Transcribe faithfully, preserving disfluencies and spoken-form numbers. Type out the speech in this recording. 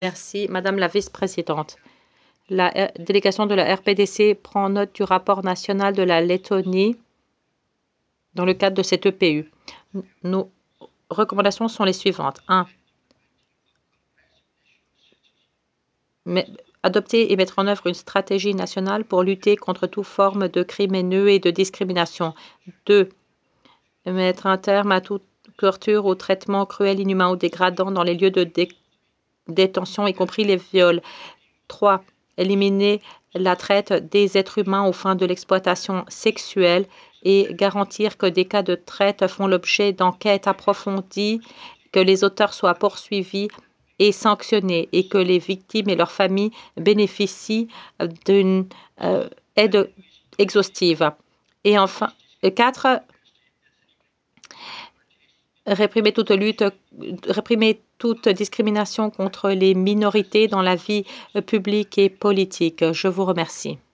Merci, Madame la vice-présidente. La R- délégation de la R P D C prend note du rapport national de la Lettonie dans le cadre de cette E P U. N- Nos recommandations sont les suivantes. un. Adopter et mettre en œuvre une stratégie nationale pour lutter contre toute forme de crime haineux et de discrimination. deux. Mettre un terme à toute torture ou traitement cruel, inhumain ou dégradant dans les lieux de dé- détention, y compris les viols. trois. Éliminer la traite des êtres humains aux fins de l'exploitation sexuelle et garantir que des cas de traite font l'objet d'enquêtes approfondies, que les auteurs soient poursuivis et sanctionnés et que les victimes et leurs familles bénéficient d'une euh, aide exhaustive. Et enfin, quatre. Réprimer toute lutte, réprimer toute discrimination contre les minorités dans la vie publique et politique. Je vous remercie.